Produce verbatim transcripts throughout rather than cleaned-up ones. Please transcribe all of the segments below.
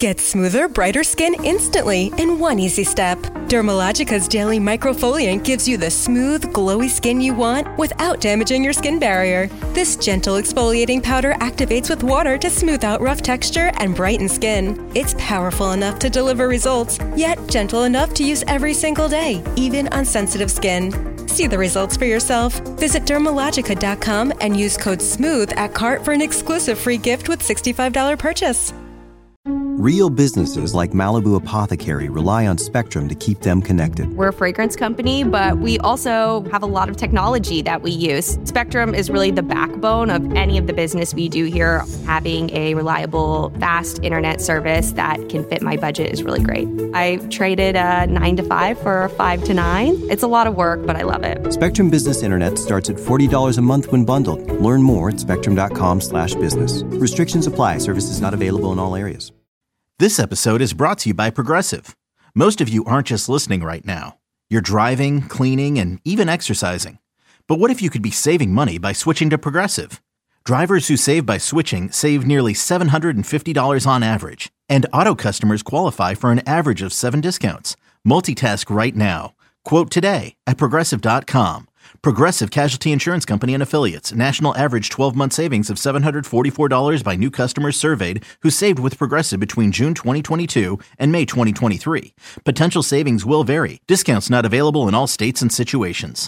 Get smoother, brighter skin instantly in one easy step. Dermalogica's daily microfoliant gives you the smooth, glowy skin you want without damaging your skin barrier. This gentle exfoliating powder activates with water to smooth out rough texture and brighten skin. It's powerful enough to deliver results, yet gentle enough to use every single day, even on sensitive skin. See the results for yourself. Visit Dermalogica dot com and use code SMOOTH at cart for an exclusive free gift with sixty-five dollars purchase. Real businesses like Malibu Apothecary rely on Spectrum to keep them connected. We're a fragrance company, but we also have a lot of technology that we use. Spectrum is really the backbone of any of the business we do here. Having a reliable, fast internet service that can fit my budget is really great. I traded a nine to five for a five to nine. It's a lot of work, but I love it. Spectrum Business Internet starts at forty dollars a month when bundled. Learn more at spectrum.com slash business. Restrictions apply. Services not available in all areas. This episode is brought to you by Progressive. Most of you aren't just listening right now. You're driving, cleaning, and even exercising. But what if you could be saving money by switching to Progressive? Drivers who save by switching save nearly seven hundred fifty dollars on average. And auto customers qualify for an average of seven discounts. Multitask right now. Quote today at Progressive dot com. Progressive Casualty Insurance Company and Affiliates. National average twelve-month savings of seven hundred forty-four dollars by new customers surveyed who saved with Progressive between June twenty twenty-two and May twenty twenty-three. Potential savings will vary. Discounts not available in all states and situations.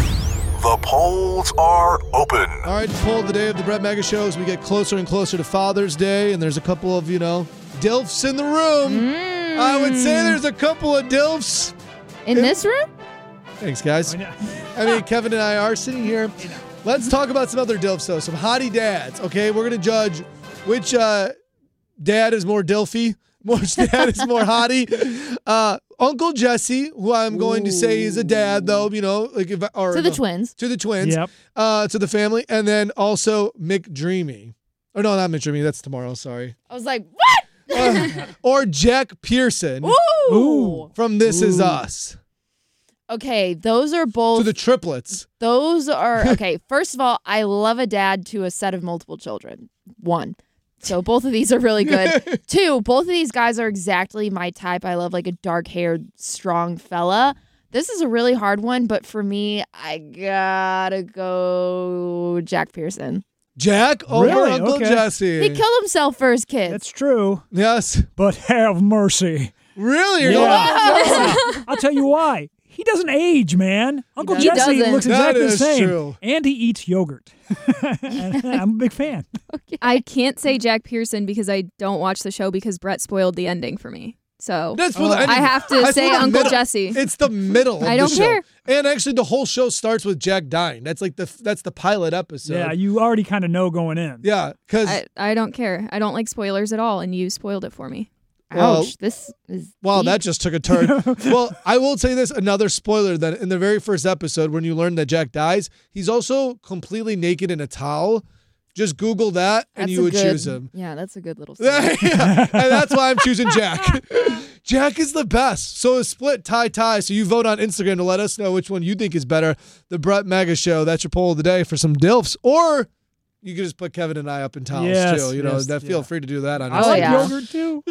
The polls are open. All right, poll of the day of the Brett Mega Show as we get closer and closer to Father's Day, and there's a couple of, you know, dilfs in the room. Mm. I would say there's a couple of dilfs. In, in this room? Thanks, guys. I mean, Kevin and I are sitting here. Let's talk about some other dilfs, though. Some hottie dads, okay? We're going to judge which uh, dad is more dilfy, which dad is more hottie. Uh, Uncle Jesse, who I'm going Ooh. to say is a dad, though, you know. like if, or, To the no, twins. To the twins. Yep. Uh, to the family. And then also McDreamy. Oh, no, not McDreamy. That's tomorrow. Sorry. I was like, what? uh, or Jack Pearson. Ooh. Ooh. From This Ooh. Is Us. Okay, those are both. To the triplets. Those are, okay, first of all, I love a dad to a set of multiple children. One. So both of these are really good. Two, both of these guys are exactly my type. I love like a dark-haired, strong fella. This is a really hard one, but for me, I gotta go Jack Pearson. Jack over really? Uncle okay. Jesse. He killed himself for his kids. That's true. Yes. But have mercy. Really? You're yeah. yeah. I'll tell you why. He doesn't age, man. Uncle He Jesse doesn't. looks That exactly the is same. true. And he eats yogurt. I'm a big fan. Okay. I can't say Jack Pearson because I don't watch the show because Brett spoiled the ending for me. So That's for oh. the, I, mean, I have to that's say for the Uncle middle. Jesse. It's the middle of I don't the show. care. And actually, the whole show starts with Jack dying. That's like the that's the pilot episode. Yeah, you already kind of know going in. Yeah, because I, I don't care. I don't like spoilers at all, and you spoiled it for me. Well, Ouch, this is Wow, deep. that just took a turn. Well, I will tell you this, another spoiler, that in the very first episode, when you learn that Jack dies, he's also completely naked in a towel. Just Google that, and That's you a would good- choose him. Yeah, that's a good little story. Yeah, and that's why I'm choosing Jack. Jack is the best. So a split tie-tie. So you vote on Instagram to let us know which one you think is better. The Brett Mega Show. That's your poll of the day for some dilfs. Or you can just put Kevin and I up in towels, Yes, too. You know, yes, that, feel yeah. free to do that on I Instagram. like yeah. yogurt, too.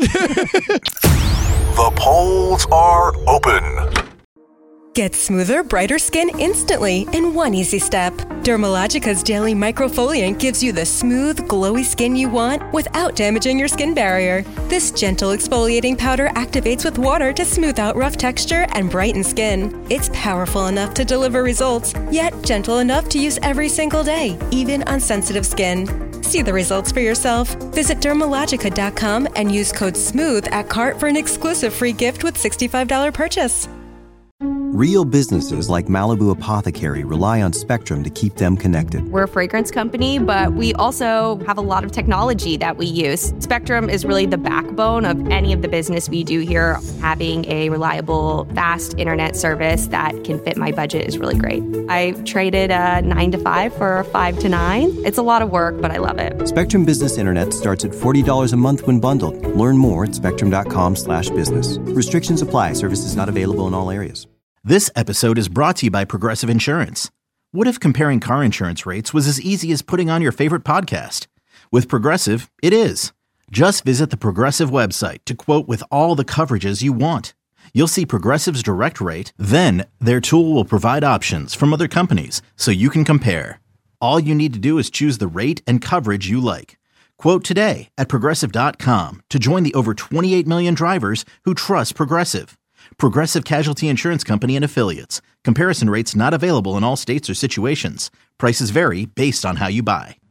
The polls are open. Get smoother, brighter skin instantly in one easy step. Dermalogica's daily microfoliant gives you the smooth, glowy skin you want without damaging your skin barrier. This gentle exfoliating powder activates with water to smooth out rough texture and brighten skin. It's powerful enough to deliver results, yet gentle enough to use every single day, even on sensitive skin. See the results for yourself. Visit Dermalogica dot com and use code SMOOTH at cart for an exclusive free gift with sixty-five dollars purchase. Real businesses like Malibu Apothecary rely on Spectrum to keep them connected. We're a fragrance company, but we also have a lot of technology that we use. Spectrum is really the backbone of any of the business we do here. Having a reliable, fast internet service that can fit my budget is really great. I traded a nine to five for a five to nine. It's a lot of work, but I love it. Spectrum Business Internet starts at forty dollars a month when bundled. Learn more at spectrum.com slash business. Restrictions apply. Services not available in all areas. This episode is brought to you by Progressive Insurance. What if comparing car insurance rates was as easy as putting on your favorite podcast? With Progressive, it is. Just visit the Progressive website to quote with all the coverages you want. You'll see Progressive's direct rate, then their tool will provide options from other companies so you can compare. All you need to do is choose the rate and coverage you like. Quote today at Progressive dot com to join the over twenty-eight million drivers who trust Progressive. Progressive Casualty Insurance Company and Affiliates. Comparison rates not available in all states or situations. Prices vary based on how you buy.